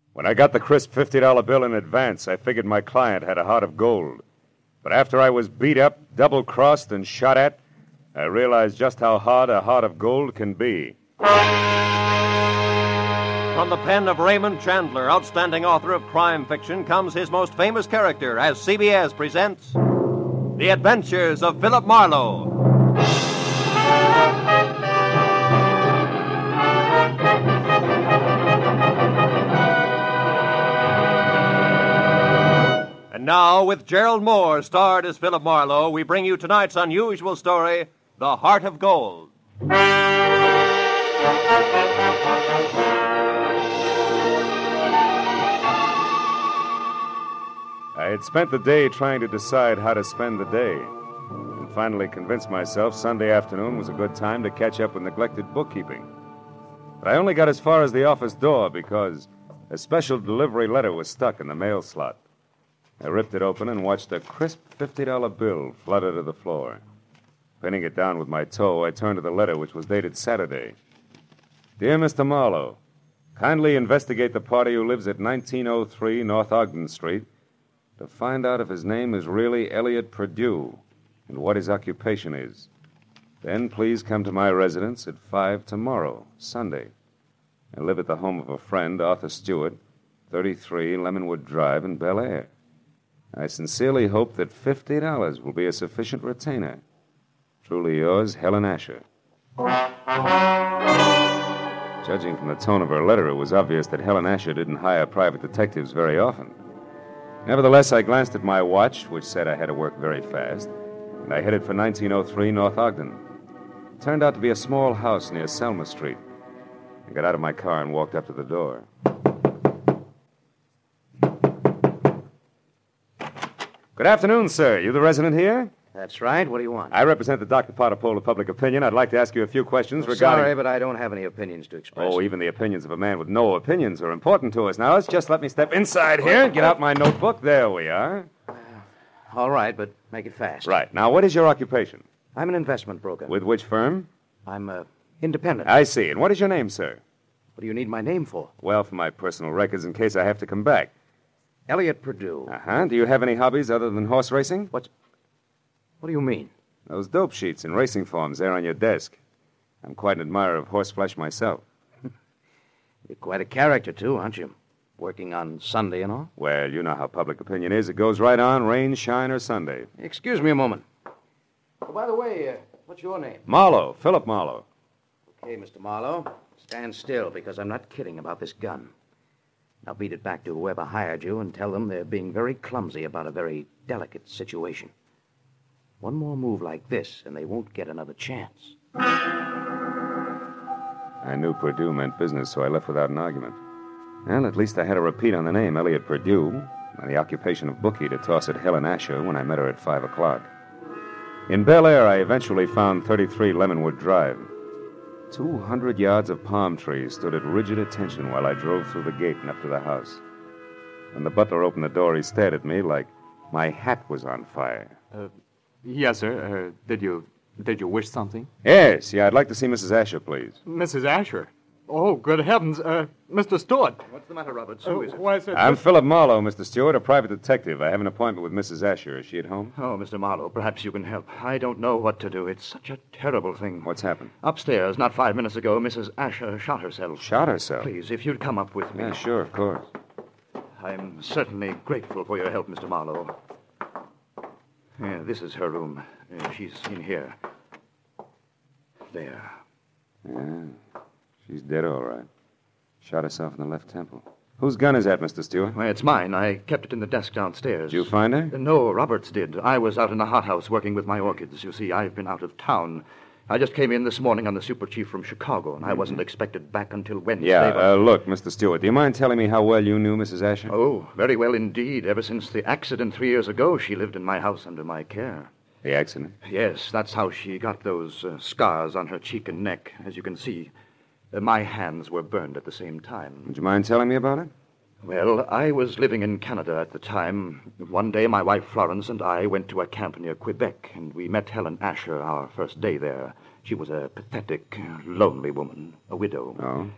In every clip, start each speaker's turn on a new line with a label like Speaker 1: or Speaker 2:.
Speaker 1: When I got the crisp $50 bill in advance, I figured my client had a heart of gold. But after I was beat up, double-crossed, and shot at, I realized just how hard a heart of gold can be.
Speaker 2: From the pen of Raymond Chandler, outstanding author of crime fiction, comes his most famous character as CBS presents The Adventures of Philip Marlowe. And now, with Gerald Moore starred as Philip Marlowe, we bring you tonight's unusual story, The Heart of Gold.
Speaker 1: I had spent the day trying to decide how to spend the day, and finally convinced myself Sunday afternoon was a good time to catch up with neglected bookkeeping. But I only got as far as the office door because a special delivery letter was stuck in the mail slot. I ripped it open and watched a crisp $50 bill flutter to the floor. Pinning it down with my toe, I turned to the letter, which was dated Saturday. Dear Mr. Marlowe, kindly investigate the party who lives at 1903 North Ogden Street to find out if his name is really Elliot Perdue and what his occupation is. Then please come to my residence at 5 tomorrow, Sunday. I live at the home of a friend, Arthur Stewart, 33 Lemonwood Drive in Bel Air. I sincerely hope that $50 will be a sufficient retainer. Truly yours, Helen Asher. Judging from the tone of her letter, it was obvious that Helen Asher didn't hire private detectives very often. Nevertheless, I glanced at my watch, which said I had to work very fast, and I headed for 1903 North Ogden. It turned out to be a small house near Selma Street. I got out of my car and walked up to the door. Good afternoon, sir. You the resident here?
Speaker 3: That's right. What do you want?
Speaker 1: I represent the Dr. Potter poll of public opinion. I'd like to ask you a few questions regarding...
Speaker 3: Sorry, but I don't have any opinions to express.
Speaker 1: Oh, even the opinions of a man with no opinions are important to us. Now, let's just let me step inside here and get out my notebook. There we are.
Speaker 3: All right, but make it fast.
Speaker 1: Right. Now, what is your occupation?
Speaker 3: I'm an investment broker.
Speaker 1: With which firm?
Speaker 3: I'm independent.
Speaker 1: I see. And what is your name, sir?
Speaker 3: What do you need my name for?
Speaker 1: Well, for my personal records in case I have to come back.
Speaker 3: Elliot Perdue.
Speaker 1: Uh-huh. Do you have any hobbies other than horse racing?
Speaker 3: What do you mean?
Speaker 1: Those dope sheets and racing forms there on your desk. I'm quite an admirer of horseflesh myself.
Speaker 3: You're quite a character, too, aren't you? Working on Sunday and all?
Speaker 1: Well, you know how public opinion is. It goes right on, rain, shine, or Sunday.
Speaker 3: Excuse me a moment. Oh, by the way, what's your name?
Speaker 1: Marlowe, Philip Marlowe.
Speaker 3: Okay, Mr. Marlowe. Stand still, because I'm not kidding about this gun. Now beat it back to whoever hired you and tell them they're being very clumsy about a very delicate situation. One more move like this, and they won't get another chance.
Speaker 1: I knew Perdue meant business, so I left without an argument. Well, at least I had a repeat on the name, Elliot Perdue, and the occupation of bookie to toss at Helen Asher when I met her at 5 o'clock. In Bel Air, I eventually found 33 Lemonwood Drive. 200 yards of palm trees stood at rigid attention while I drove through the gate and up to the house. When the butler opened the door, he stared at me like my hat was on fire.
Speaker 4: Yes, sir. Did you wish something?
Speaker 1: Yes, I'd like to see Mrs. Asher, please.
Speaker 4: Mrs. Asher? Oh, good heavens. Mr. Stewart.
Speaker 3: What's the matter, Roberts? Who is it?
Speaker 4: Why, sir,
Speaker 1: I'm Philip Marlowe, Mr. Stewart, a private detective. I have an appointment with Mrs. Asher. Is she at home?
Speaker 3: Oh, Mr. Marlowe, perhaps you can help. I don't know what to do. It's such a terrible thing.
Speaker 1: What's happened?
Speaker 3: Upstairs, not 5 minutes ago, Mrs. Asher shot herself.
Speaker 1: Shot herself?
Speaker 3: Please, if you'd come up with me.
Speaker 1: Yeah, sure, of course.
Speaker 3: I'm certainly grateful for your help, Mr. Marlowe. Yeah, this is her room. She's in here. There.
Speaker 1: Yeah, she's dead all right. Shot herself in the left temple. Whose gun is that, Mr. Stewart?
Speaker 3: Well, it's mine. I kept it in the desk downstairs.
Speaker 1: Did you find her?
Speaker 3: No, Roberts did. I was out in the hothouse working with my orchids. You see, I've been out of town. I just came in this morning on the super chief from Chicago, and I wasn't expected back until Wednesday.
Speaker 1: Yeah, look, Mr. Stewart, do you mind telling me how well you knew Mrs. Asher?
Speaker 3: Oh, very well indeed. Ever since the accident 3 years ago, she lived in my house under my care.
Speaker 1: The accident?
Speaker 3: Yes, that's how she got those scars on her cheek and neck. As you can see, my hands were burned at the same time.
Speaker 1: Would you mind telling me about it?
Speaker 3: Well, I was living in Canada at the time. One day, my wife Florence and I went to a camp near Quebec, and we met Helen Asher our first day there. She was a pathetic, lonely woman, a widow.
Speaker 1: Oh?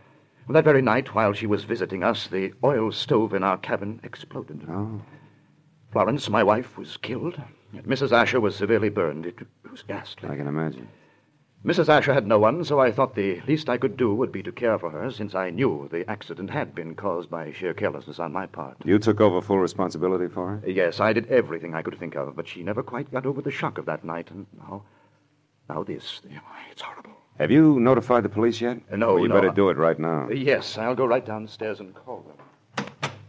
Speaker 3: That very night, while she was visiting us, the oil stove in our cabin exploded.
Speaker 1: Oh.
Speaker 3: Florence, my wife, was killed. And Mrs. Asher was severely burned. It was ghastly.
Speaker 1: I can imagine.
Speaker 3: Mrs. Asher had no one, so I thought the least I could do would be to care for her, since I knew the accident had been caused by sheer carelessness on my part.
Speaker 1: You took over full responsibility for her?
Speaker 3: Yes, I did everything I could think of, but she never quite got over the shock of that night, and now this. It's horrible.
Speaker 1: Have you notified the police yet?
Speaker 3: No,
Speaker 1: well, you
Speaker 3: no.
Speaker 1: better do it right now.
Speaker 3: Yes, I'll go right downstairs and call them.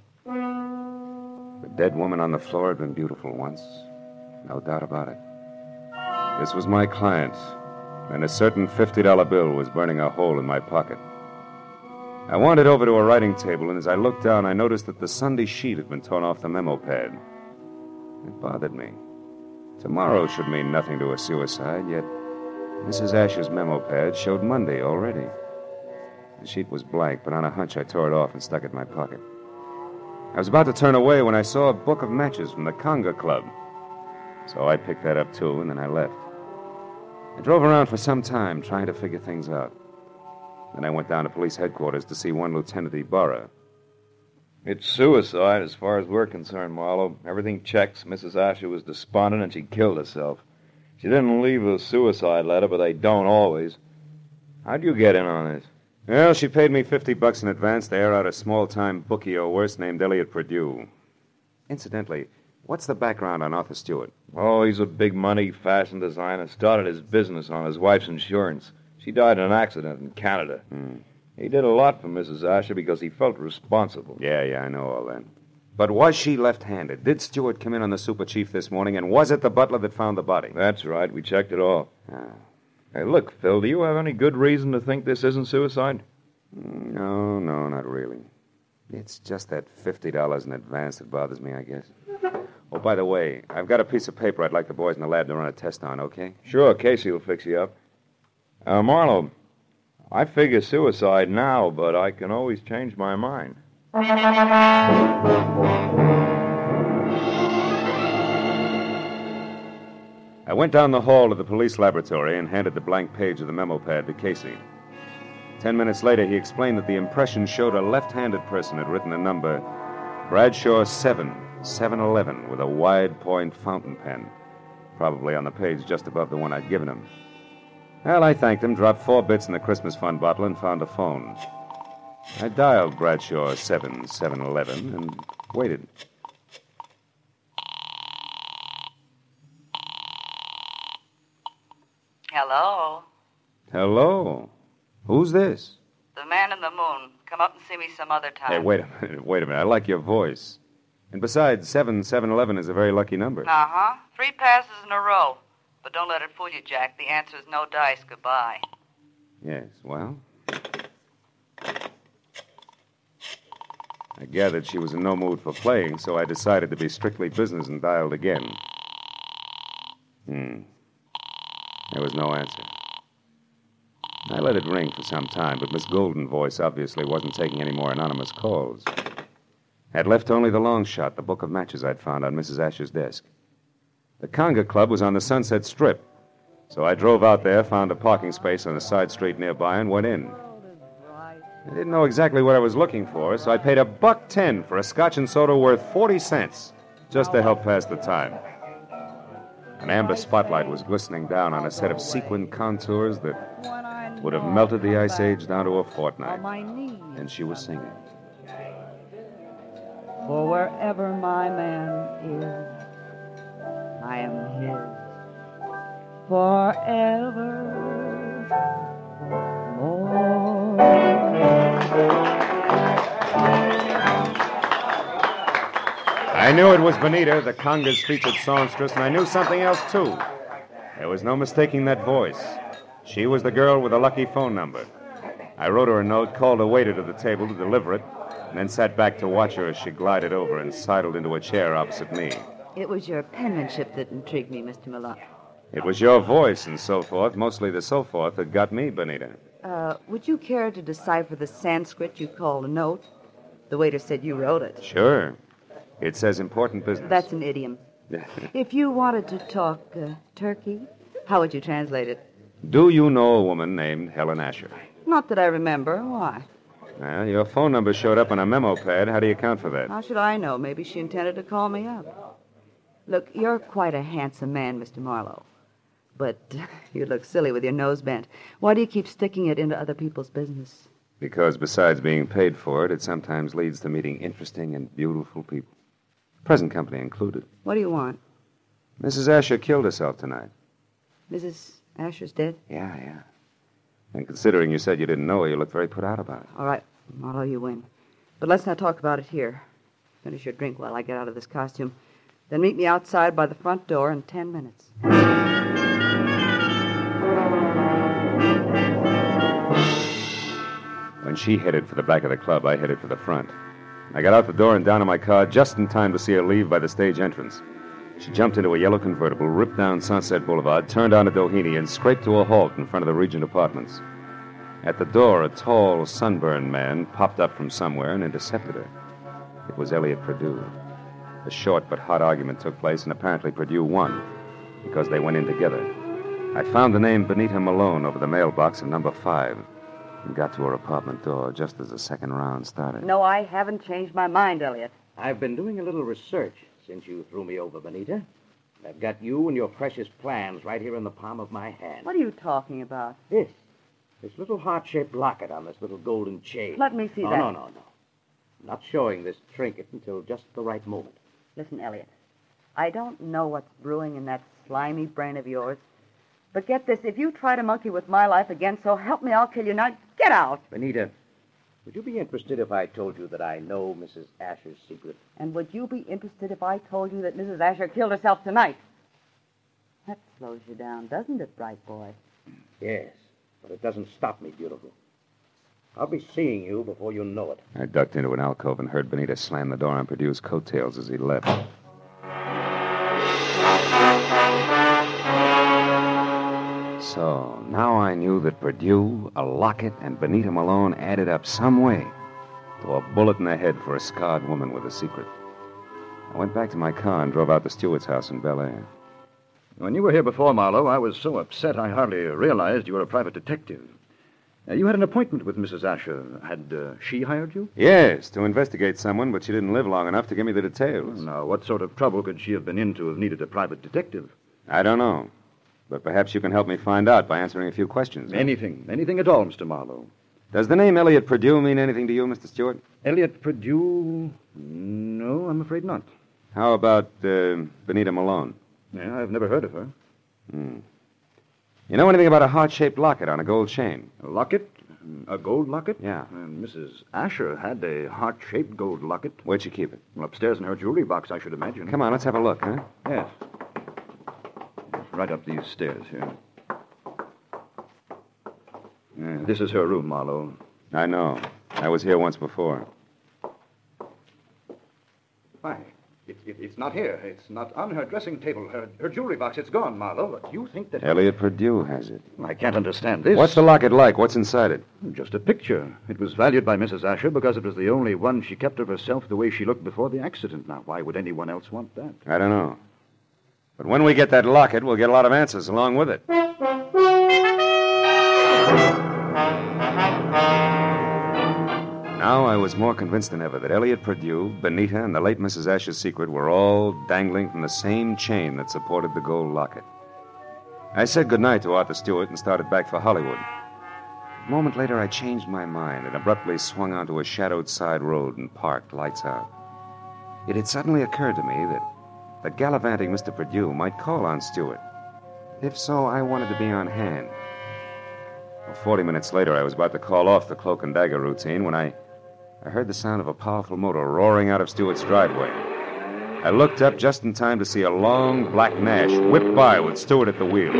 Speaker 1: The dead woman on the floor had been beautiful once. No doubt about it. This was my client, and a certain $50 bill was burning a hole in my pocket. I wandered over to a writing table, and as I looked down, I noticed that the Sunday sheet had been torn off the memo pad. It bothered me. Tomorrow should mean nothing to a suicide, yet Mrs. Asher's memo pad showed Monday already. The sheet was blank, but on a hunch I tore it off and stuck it in my pocket. I was about to turn away when I saw a book of matches from the Conga Club. So I picked that up, too, and then I left. I drove around for some time, trying to figure things out. Then I went down to police headquarters to see one Lieutenant Ibarra.
Speaker 5: It's suicide as far as we're concerned, Marlowe. Everything checks. Mrs. Asher was despondent and she killed herself. She didn't leave a suicide letter, but they don't always. How'd you get in on this?
Speaker 1: Well, she paid me $50 in advance to air out a small-time bookie or worse named Elliot Purdue. Incidentally, what's the background on Arthur Stewart?
Speaker 5: Oh, he's a big-money fashion designer. Started his business on his wife's insurance. She died in an accident in Canada. He did a lot for Mrs. Asher because he felt responsible.
Speaker 1: Yeah, I know all that. But was she left-handed? Did Stewart come in on the Super Chief this morning, and was it the butler that found the body?
Speaker 5: That's right. We checked it all.
Speaker 1: Ah.
Speaker 5: Hey, look, Phil, do you have any good reason to think this isn't suicide?
Speaker 1: No, not really. It's just that $50 in advance that bothers me, I guess. Oh, by the way, I've got a piece of paper I'd like the boys in the lab to run a test on, okay?
Speaker 5: Sure, Casey will fix you up. Marlowe, I figure suicide now, but I can always change my mind.
Speaker 1: I went down the hall to the police laboratory and handed the blank page of the memo pad to Casey. 10 minutes later, he explained that the impression showed a left-handed person had written the number Bradshaw 711 with a wide-point fountain pen, probably on the page just above the one I'd given him. Well, I thanked him, dropped 4 bits in the Christmas fund bottle, and found a phone. I dialed Bradshaw 711 and waited.
Speaker 6: Hello?
Speaker 1: Hello? Who's this?
Speaker 6: The man in the moon. Come up and see me some other time.
Speaker 1: Hey, wait a minute. I like your voice. And besides, 711 is a very lucky number.
Speaker 6: Uh-huh. 3 passes in a row. But don't let it fool you, Jack. The answer is no dice. Goodbye.
Speaker 1: Yes, well... I gathered she was in no mood for playing, so I decided to be strictly business and dialed again. There was no answer. I let it ring for some time, but Miss Golden's voice obviously wasn't taking any more anonymous calls. I'd left only the long shot, the book of matches I'd found on Mrs. Asher's desk. The Conga Club was on the Sunset Strip, so I drove out there, found a parking space on a side street nearby, and went in. I didn't know exactly what I was looking for, so I paid $1.10 for a scotch and soda worth 40 cents, just to help pass the time. An amber spotlight was glistening down on a set of sequin contours that would have melted the Ice Age down to a fortnight. And she was singing.
Speaker 7: For wherever my man is, I am his forever.
Speaker 1: I knew it was Bonita, the Conga's featured songstress, and I knew something else, too. There was no mistaking that voice. She was the girl with the lucky phone number. I wrote her a note, called a waiter to the table to deliver it, and then sat back to watch her as she glided over and sidled into a chair opposite me.
Speaker 8: It was your penmanship that intrigued me, Mr. Miller.
Speaker 1: It was your voice and so forth, mostly the so forth, that got me, Bonita.
Speaker 8: Would you care to decipher the Sanskrit you called a note? The waiter said you wrote it.
Speaker 1: Sure. It says important business.
Speaker 8: That's an idiom. If you wanted to talk turkey, how would you translate it?
Speaker 1: Do you know a woman named Helen Asher?
Speaker 8: Not that I remember. Why?
Speaker 1: Well, your phone number showed up on a memo pad. How do you account for that?
Speaker 8: How should I know? Maybe she intended to call me up. Look, you're quite a handsome man, Mr. Marlowe. But you look silly with your nose bent. Why do you keep sticking it into other people's business?
Speaker 1: Because besides being paid for it, it sometimes leads to meeting interesting and beautiful people. Present company included.
Speaker 8: What do you want?
Speaker 1: Mrs. Asher killed herself tonight.
Speaker 8: Mrs. Asher's dead?
Speaker 1: Yeah. And considering you said you didn't know her, you look very put out about it.
Speaker 8: All right, Marlowe, you win. But let's not talk about it here. Finish your drink while I get out of this costume. Then meet me outside by the front door in 10 minutes.
Speaker 1: When she headed for the back of the club, I headed for the front. I got out the door and down to my car just in time to see her leave by the stage entrance. She jumped into a yellow convertible, ripped down Sunset Boulevard, turned onto Doheny, and scraped to a halt in front of the Regent Apartments. At the door, a tall, sunburned man popped up from somewhere and intercepted her. It was Elliot Perdue. A short but hot argument took place, and apparently Perdue won, because they went in together. I found the name Benita Malone over the mailbox in number 5 and got to her apartment door just as the second round started.
Speaker 8: No, I haven't changed my mind, Elliot.
Speaker 3: I've been doing a little research since you threw me over, Benita. I've got you and your precious plans right here in the palm of my hand.
Speaker 8: What are you talking about?
Speaker 3: This little heart-shaped locket on this little golden chain.
Speaker 8: Let me see that.
Speaker 3: No. I'm not showing this trinket until just the right moment.
Speaker 8: Listen, Elliot, I don't know what's brewing in that slimy brain of yours, but get this, if you try to monkey with my life again, so help me, I'll kill you. Now, get out.
Speaker 3: Benita, would you be interested if I told you that I know Mrs. Asher's secret?
Speaker 8: And would you be interested if I told you that Mrs. Asher killed herself tonight? That slows you down, doesn't it, bright boy?
Speaker 3: Yes, but it doesn't stop me, beautiful. I'll be seeing you before you know it.
Speaker 1: I ducked into an alcove and heard Benita slam the door on Perdue's coattails as he left. So, now I knew that Perdue, a locket, and Benita Malone added up some way to a bullet in the head for a scarred woman with a secret. I went back to my car and drove out to Stewart's house in Bel Air.
Speaker 9: When you were here before, Marlowe, I was so upset I hardly realized you were a private detective. You had an appointment with Mrs. Asher. Had she hired you?
Speaker 1: Yes, to investigate someone, but she didn't live long enough to give me the details.
Speaker 9: Now, what sort of trouble could she have been in to have needed a private detective?
Speaker 1: I don't know. But perhaps you can help me find out by answering a few questions. Huh?
Speaker 9: Anything at all, Mr. Marlowe.
Speaker 1: Does the name Elliot Perdue mean anything to you, Mr. Stewart?
Speaker 9: Elliot Perdue? No, I'm afraid not.
Speaker 1: How about Benita Malone?
Speaker 9: Yeah, I've never heard of her.
Speaker 1: You know anything about a heart-shaped locket on a gold chain?
Speaker 9: A locket? A gold locket?
Speaker 1: Yeah.
Speaker 9: And Mrs. Asher had a heart-shaped gold locket.
Speaker 1: Where'd you keep it?
Speaker 9: Well, upstairs in her jewelry box, I should imagine.
Speaker 1: Come on, let's have a look, huh?
Speaker 9: Yes. Right up these stairs here. This is her room, Marlowe.
Speaker 1: I know. I was here once before.
Speaker 9: Why? It's not here. It's not on her dressing table. Her jewelry box, it's gone, Marlowe. But you think that...
Speaker 1: Elliot Perdue has it.
Speaker 9: I can't understand this.
Speaker 1: What's the locket like? What's inside it?
Speaker 9: Just a picture. It was valued by Mrs. Asher because it was the only one she kept of herself the way she looked before the accident. Now, why would anyone else want that?
Speaker 1: I don't know. But when we get that locket, we'll get a lot of answers along with it. Now I was more convinced than ever that Elliot Perdue, Benita, and the late Mrs. Asher's secret were all dangling from the same chain that supported the gold locket. I said goodnight to Arthur Stewart and started back for Hollywood. A moment later, I changed my mind and abruptly swung onto a shadowed side road and parked, lights out. It had suddenly occurred to me that the gallivanting Mr. Perdue might call on Stewart. If so, I wanted to be on hand. Well, 40 minutes later, I was about to call off the cloak and dagger routine when I heard the sound of a powerful motor roaring out of Stewart's driveway. I looked up just in time to see a long black Nash whip by with Stewart at the wheel.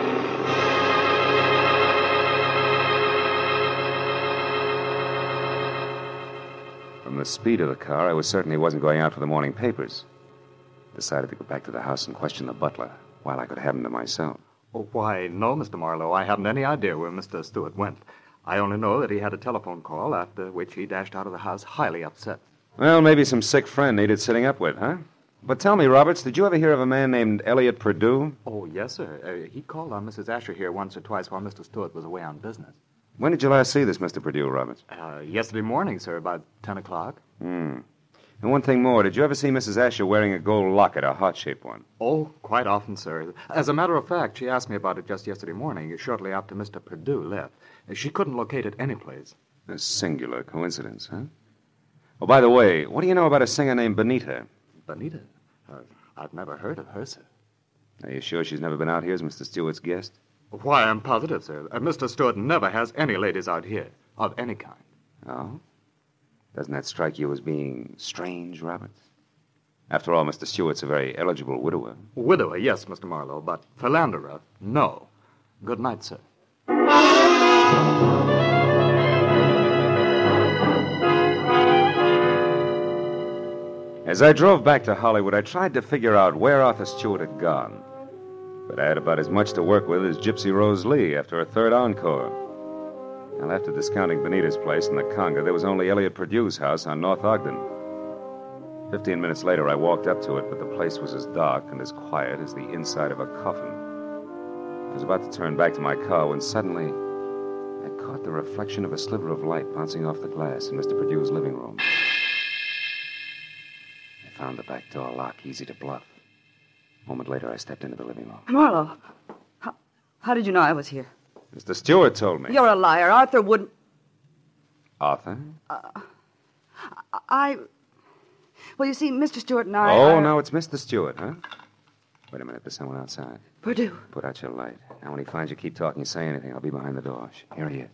Speaker 1: From the speed of the car, I was certain he wasn't going out for the morning papers. Decided to go back to the house and question the butler while I could have him to myself.
Speaker 10: Oh, why, no, Mr. Marlowe. I haven't any idea where Mr. Stewart went. I only know that he had a telephone call, after which he dashed out of the house highly upset.
Speaker 1: Well, maybe some sick friend needed sitting up with, huh? But tell me, Roberts, did you ever hear of a man named Elliot Perdue?
Speaker 10: Oh, yes, sir. He called on Mrs. Asher here once or twice while Mr. Stewart was away on business.
Speaker 1: When did you last see this Mr. Purdue, Roberts?
Speaker 10: Yesterday morning, sir, about 10 o'clock.
Speaker 1: And one thing more, did you ever see Mrs. Asher wearing a gold locket, a heart-shaped one?
Speaker 10: Oh, quite often, sir. As a matter of fact, she asked me about it just yesterday morning, shortly after Mr. Purdue left. She couldn't locate it anyplace.
Speaker 1: A singular coincidence, huh? Oh, by the way, what do you know about a singer named Benita?
Speaker 10: Benita? I've never heard of her, sir.
Speaker 1: Are you sure she's never been out here as Mr. Stewart's guest?
Speaker 10: Why, I'm positive, sir. Mr. Stewart never has any ladies out here, of any kind.
Speaker 1: Oh? Doesn't that strike you as being strange, Roberts? After all, Mr. Stewart's a very eligible widower.
Speaker 10: Widower, yes, Mr. Marlowe, but philanderer, no. Good night, sir.
Speaker 1: As I drove back to Hollywood, I tried to figure out where Arthur Stewart had gone. But I had about as much to work with as Gypsy Rose Lee after her third encore. Well, after discounting Benita's place in the Conga, there was only Elliot Purdue's house on North Ogden. 15 minutes later, I walked up to it, but the place was as dark and as quiet as the inside of a coffin. I was about to turn back to my car when suddenly I caught the reflection of a sliver of light bouncing off the glass in Mr. Purdue's living room. I found the back door lock easy to bluff. A moment later, I stepped into the living room.
Speaker 8: Marlowe, how did you know I was here?
Speaker 1: Mr. Stewart told me.
Speaker 8: You're a liar. Arthur wouldn't...
Speaker 1: Arthur?
Speaker 8: Well, you see, Mr. Stewart and I...
Speaker 1: Oh, now it's Mr. Stewart, huh? Wait a minute, there's someone outside.
Speaker 8: Purdue.
Speaker 1: Put out your light. Now, when he finds you, keep talking, say anything. I'll be behind the door. Here he is.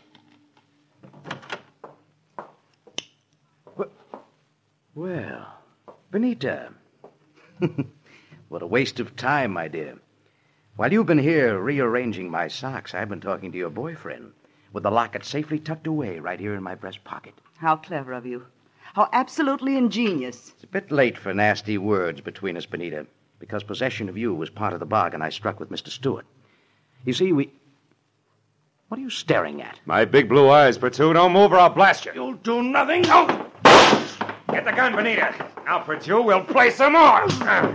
Speaker 3: Well, Benita. What a waste of time, my dear. While you've been here rearranging my socks, I've been talking to your boyfriend with the locket safely tucked away right here in my breast pocket.
Speaker 8: How clever of you. How absolutely ingenious.
Speaker 3: It's a bit late for nasty words between us, Benita, because possession of you was part of the bargain I struck with Mr. Stewart. You see, What are you staring at?
Speaker 1: My big blue eyes, Purdue. Don't move or I'll blast you.
Speaker 3: You'll do nothing. No!
Speaker 1: Get the gun, Benita. Now, Purdue, we'll play some more.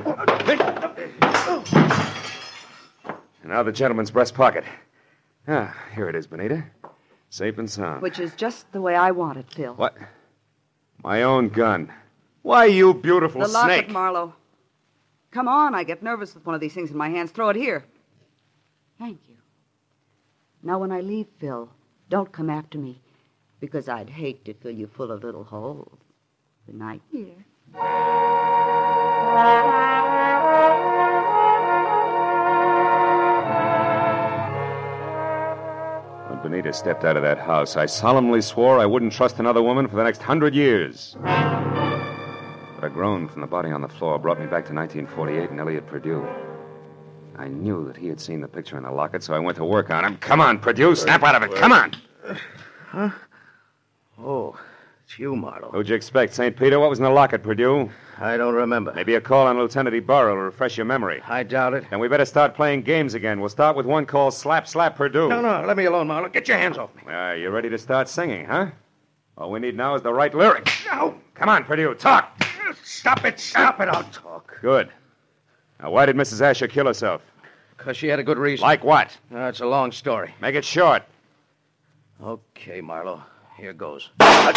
Speaker 1: And now the gentleman's breast pocket. Ah, here it is, Benita. Safe and sound.
Speaker 8: Which is just the way I want it, Phil.
Speaker 1: What? My own gun. Why, you beautiful
Speaker 8: the locket,
Speaker 1: snake.
Speaker 8: Marlowe. Come on, I get nervous with one of these things in my hands. Throw it here. Thank you. Now, when I leave, Phil, don't come after me, because I'd hate to fill you full of little holes. Good night, dear.
Speaker 1: When Benita stepped out of that house, I solemnly swore I wouldn't trust another woman for the next 100 years. But a groan from the body on the floor brought me back to 1948 and Elliot Purdue. I knew that he had seen the picture in the locket, so I went to work on him. Come on, Purdue, snap out of it. Come on.
Speaker 3: Huh? Oh, it's you, Marlowe.
Speaker 1: Who'd you expect, St. Peter? What was in the locket, Purdue?
Speaker 3: I don't remember.
Speaker 1: Maybe a call on Lieutenant Ibarra will refresh your memory.
Speaker 3: I doubt it.
Speaker 1: Then we better start playing games again. We'll start with one called Slap, Slap, Purdue.
Speaker 3: No, let me alone, Marlowe. Get your hands off me.
Speaker 1: You ready to start singing, huh? All we need now is the right lyrics. No. Come on, Purdue, talk.
Speaker 3: Stop it. I'll talk.
Speaker 1: Good. Now, why did Mrs. Asher kill herself?
Speaker 3: Because she had a good reason.
Speaker 1: Like what?
Speaker 3: It's a long story.
Speaker 1: Make it short.
Speaker 3: Okay, Marlowe. Here goes.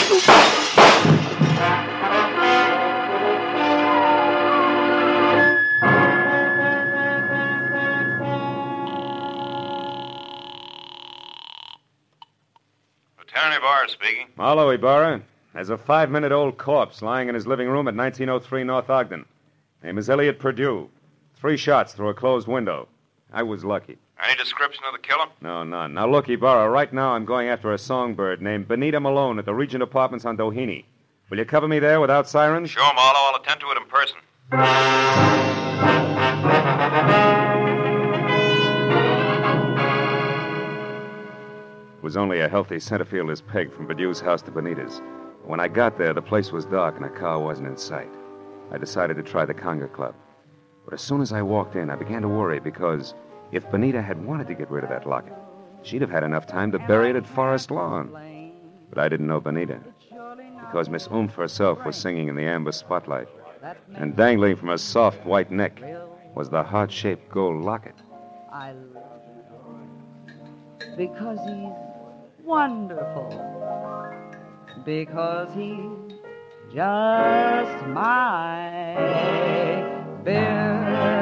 Speaker 5: Lieutenant Ibarra speaking.
Speaker 1: Marlowe, Ibarra. There's a 5-minute-old corpse lying in his living room at 1903 North Ogden. Name is Elliot Purdue. 3 shots through a closed window. I was lucky.
Speaker 5: Any description of the killer?
Speaker 1: No, none. Now, look, Ibarra, right now I'm going after a songbird named Benita Malone at the Regent Apartments on Doheny. Will you cover me there without sirens?
Speaker 5: Sure, Marlowe. I'll attend to it in person.
Speaker 1: It was only a healthy centerfield's peg from Purdue's house to Benita's. When I got there, the place was dark and a car wasn't in sight. I decided to try the Conga Club. But as soon as I walked in, I began to worry because if Benita had wanted to get rid of that locket, she'd have had enough time to bury it at Forest Lawn. But I didn't know Benita, because Miss Oomph herself was singing in the amber spotlight, and dangling from her soft white neck was the heart-shaped gold locket.
Speaker 8: I love him because he's
Speaker 7: wonderful. Because he's just my Bill.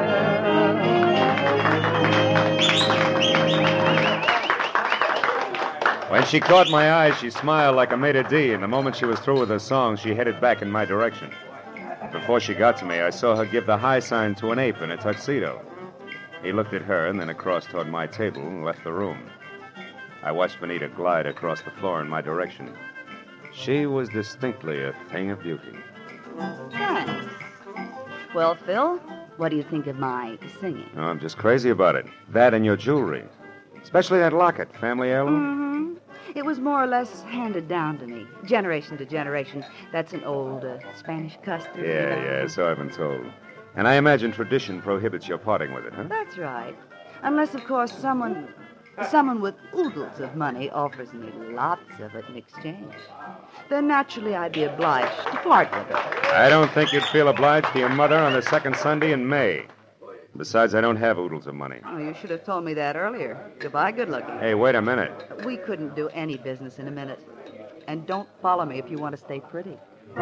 Speaker 1: When she caught my eye, she smiled like a maitre d', and the moment she was through with her song, she headed back in my direction. Before she got to me, I saw her give the high sign to an ape in a tuxedo. He looked at her and then across toward my table and left the room. I watched Benita glide across the floor in my direction. She was distinctly a thing of beauty.
Speaker 8: Thanks. Well, Phil, what do you think of my singing?
Speaker 1: Oh, I'm just crazy about it. That and your jewelry. Especially that locket, family heirloom.
Speaker 8: It was more or less handed down to me, generation to generation. That's an old Spanish custom.
Speaker 1: Yeah, so I've been told. And I imagine tradition prohibits your parting with it, huh?
Speaker 8: That's right. Unless, of course, someone with oodles of money offers me lots of it in exchange. Then naturally I'd be obliged to part with it.
Speaker 1: I don't think you'd feel obliged to your mother on the second Sunday in May. Besides, I don't have oodles of money.
Speaker 8: Oh, you should have told me that earlier. Goodbye, good looking.
Speaker 1: Hey, wait a minute.
Speaker 8: We couldn't do any business in a minute. And don't follow me if you want to stay pretty.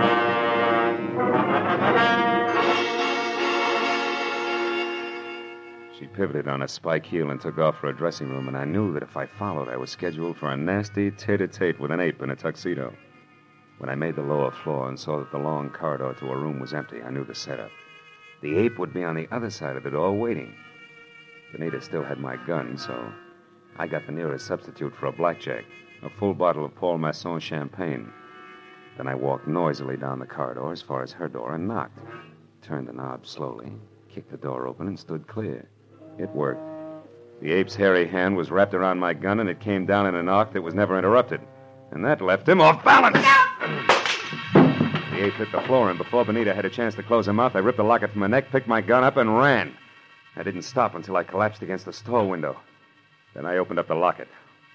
Speaker 1: She pivoted on a spike heel and took off for a dressing room, and I knew that if I followed, I was scheduled for a nasty tete-a-tete with an ape in a tuxedo. When I made the lower floor and saw that the long corridor to a room was empty, I knew the setup. The ape would be on the other side of the door waiting. Benita still had my gun, so I got the nearest substitute for a blackjack, a full bottle of Paul Masson champagne. Then I walked noisily down the corridor as far as her door and knocked. Turned the knob slowly, kicked the door open, and stood clear. It worked. The ape's hairy hand was wrapped around my gun, and it came down in an arc that was never interrupted. And that left him off balance. The ape hit the floor, and before Benita had a chance to close her mouth, I ripped the locket from her neck, picked my gun up, and ran. I didn't stop until I collapsed against the stall window. Then I opened up the locket.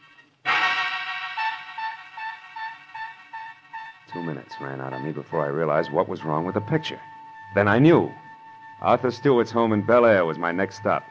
Speaker 1: 2 minutes ran out on me before I realized what was wrong with the picture. Then I knew. Arthur Stewart's home in Bel Air was my next stop.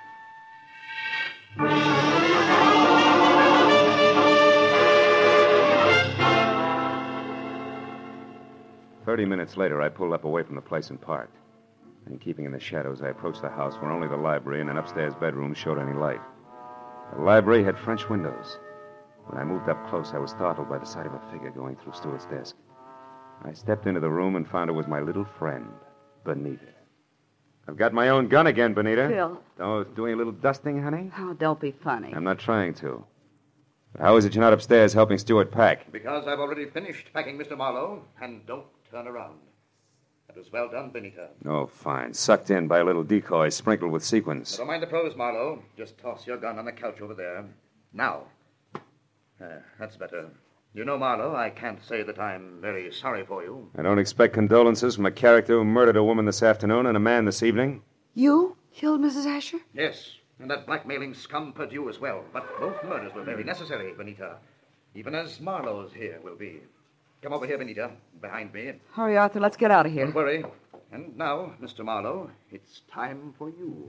Speaker 1: 30 minutes later, I pulled up away from the place and parked. And keeping in the shadows, I approached the house where only the library and an upstairs bedroom showed any light. The library had French windows. When I moved up close, I was startled by the sight of a figure going through Stewart's desk. I stepped into the room and found it was my little friend, Benita. I've got my own gun again, Benita.
Speaker 8: Phil.
Speaker 1: Oh, doing a little dusting, honey?
Speaker 8: Oh, don't be funny.
Speaker 1: I'm not trying to. But how is it you're not upstairs helping Stewart pack?
Speaker 9: Because I've already finished packing, Mr. Marlowe, and don't turn around. That was well done, Benita.
Speaker 1: Oh, fine. Sucked in by a little decoy sprinkled with sequins.
Speaker 9: Never mind the pros, Marlowe. Just toss your gun on the couch over there. Now. That's better. You know, Marlowe, I can't say that I'm very sorry for you.
Speaker 1: I don't expect condolences from a character who murdered a woman this afternoon and a man this evening.
Speaker 8: You killed Mrs. Asher?
Speaker 9: Yes, and that blackmailing scum Purdue as well. But both murders were very necessary, Benita. Even as Marlowe's here will be. Come over here, Benita, behind me.
Speaker 8: Hurry, Arthur, let's get out of here.
Speaker 9: Don't worry. And now, Mr. Marlowe, it's time for you.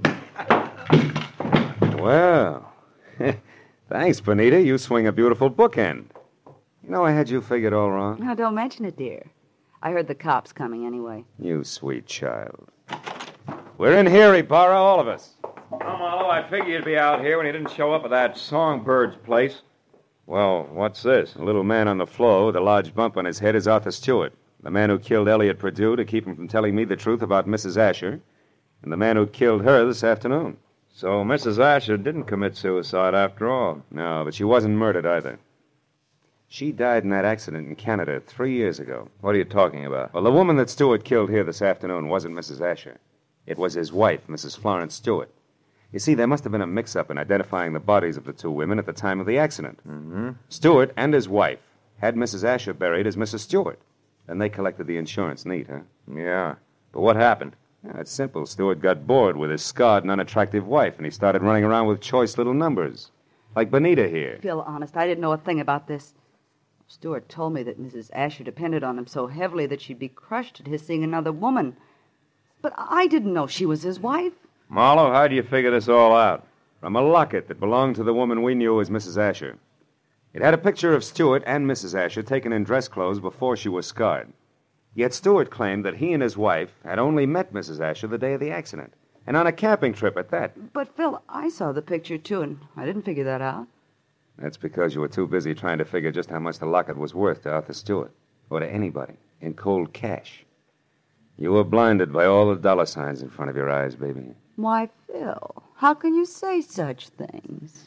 Speaker 1: Well, thanks, Benita. You swing a beautiful bookend. You know, I had you figured all wrong.
Speaker 8: Now, don't mention it, dear. I heard the cops coming anyway.
Speaker 1: You sweet child. We're in here, Ibarra, all of us. Oh, Marlowe, I figured you'd be out here when you didn't show up at that Songbird's place. Well, what's this? A little man on the floor with a large bump on his head is Arthur Stewart, the man who killed Elliot Purdue to keep him from telling me the truth about Mrs. Asher, and the man who killed her this afternoon.
Speaker 5: So Mrs. Asher didn't commit suicide after all.
Speaker 1: No, but she wasn't murdered either. She died in that accident in Canada 3 years ago.
Speaker 5: What are you talking about?
Speaker 1: Well, the woman that Stewart killed here this afternoon wasn't Mrs. Asher. It was his wife, Mrs. Florence Stewart. You see, there must have been a mix-up in identifying the bodies of the two women at the time of the accident.
Speaker 5: Mm-hmm.
Speaker 1: Stewart and his wife had Mrs. Asher buried as Mrs. Stewart. Then they collected the insurance neat, huh?
Speaker 5: Yeah. But what happened?
Speaker 1: Yeah, it's simple. Stewart got bored with his scarred and unattractive wife, and he started running around with choice little numbers. Like Benita here.
Speaker 8: Phil, honest, I didn't know a thing about this. Stewart told me that Mrs. Asher depended on him so heavily that she'd be crushed at his seeing another woman. But I didn't know she was his wife.
Speaker 5: Marlowe, how do you figure this all out?
Speaker 1: From a locket that belonged to the woman we knew as Mrs. Asher. It had a picture of Stewart and Mrs. Asher taken in dress clothes before she was scarred. Yet Stewart claimed that he and his wife had only met Mrs. Asher the day of the accident, and on a camping trip at that.
Speaker 8: But, Phil, I saw the picture, too, and I didn't figure that out.
Speaker 1: That's because you were too busy trying to figure just how much the locket was worth to Arthur Stewart, or to anybody, in cold cash. You were blinded by all the dollar signs in front of your eyes, baby.
Speaker 8: Why, Phil, how can you say such things?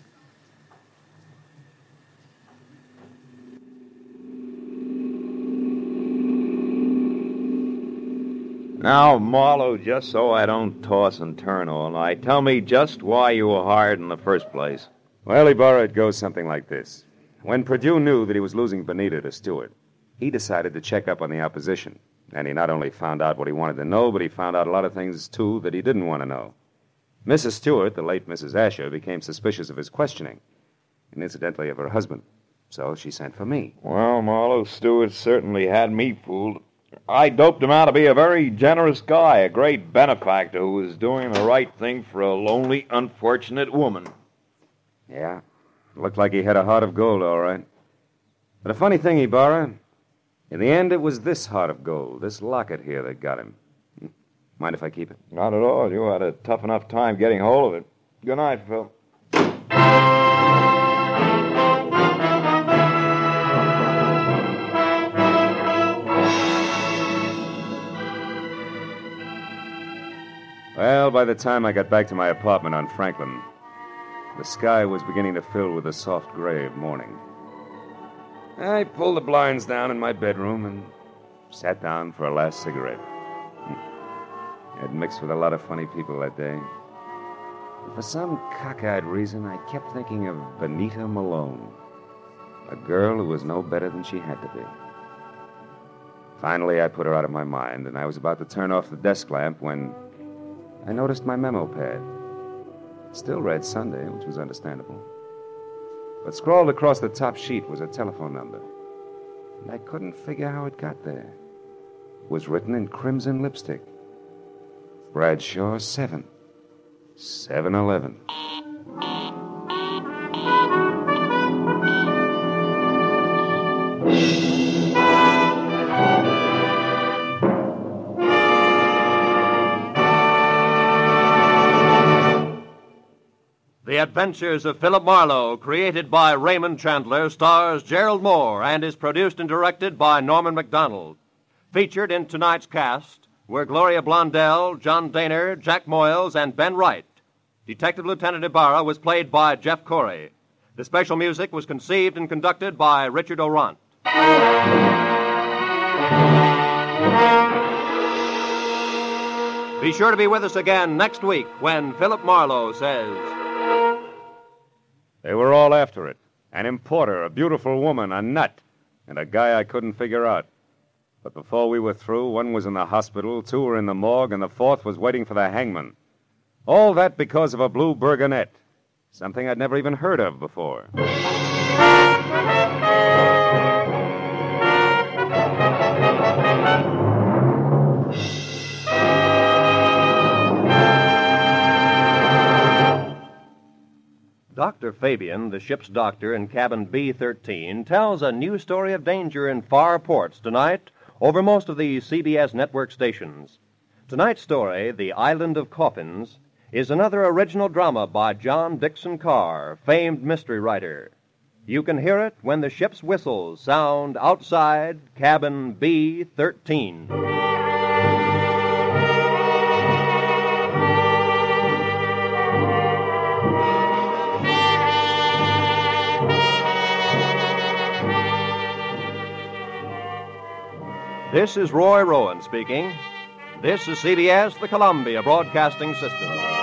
Speaker 5: Now, Marlowe, just so I don't toss and turn all night, tell me just why you were hired in the first place.
Speaker 1: Well, Ibarra, it goes something like this. When Perdue knew that he was losing Benita to Stewart, he decided to check up on the opposition. And he not only found out what he wanted to know, but he found out a lot of things, too, that he didn't want to know. Mrs. Stewart, the late Mrs. Asher, became suspicious of his questioning, and incidentally of her husband. So she sent for me.
Speaker 5: Well, Marlowe, Stewart certainly had me fooled. I doped him out to be a very generous guy, a great benefactor who was doing the right thing for a lonely, unfortunate woman.
Speaker 1: Yeah, looked like he had a heart of gold, all right. But a funny thing, Ibarra, in the end, it was this heart of gold, this locket here, that got him. Mind if I keep it?
Speaker 5: Not at all. You had a tough enough time getting hold of it. Good night, Phil.
Speaker 1: Well, by the time I got back to my apartment on Franklin, the sky was beginning to fill with the soft gray of morning. I pulled the blinds down in my bedroom and sat down for a last cigarette. I'd mixed with a lot of funny people that day. And for some cockeyed reason, I kept thinking of Benita Malone, a girl who was no better than she had to be. Finally, I put her out of my mind, and I was about to turn off the desk lamp when I noticed my memo pad. It still read Sunday, which was understandable. But scrawled across the top sheet was a telephone number. And I couldn't figure how it got there. It was written in crimson lipstick. Bradshaw 7. 7-Eleven.
Speaker 2: The Adventures of Philip Marlowe, created by Raymond Chandler, stars Gerald Moore and is produced and directed by Norman MacDonald. Featured in tonight's cast were Gloria Blondell, John Daner, Jack Moyles, and Ben Wright. Detective Lieutenant Ibarra was played by Jeff Corey. The special music was conceived and conducted by Richard Orant. Be sure to be with us again next week when Philip Marlowe says...
Speaker 1: They were all after it. An importer, a beautiful woman, a nut, and a guy I couldn't figure out. But before we were through, one was in the hospital, two were in the morgue, and the fourth was waiting for the hangman. All that because of a blue burgonette, something I'd never even heard of before.
Speaker 2: Dr. Fabian, the ship's doctor in cabin B-13, tells a new story of danger in far ports tonight over most of the CBS network stations. Tonight's story, The Island of Coffins, is another original drama by John Dixon Carr, famed mystery writer. You can hear it when the ship's whistles sound outside cabin B-13. This is Roy Rowan speaking. This is CBS, the Columbia Broadcasting System.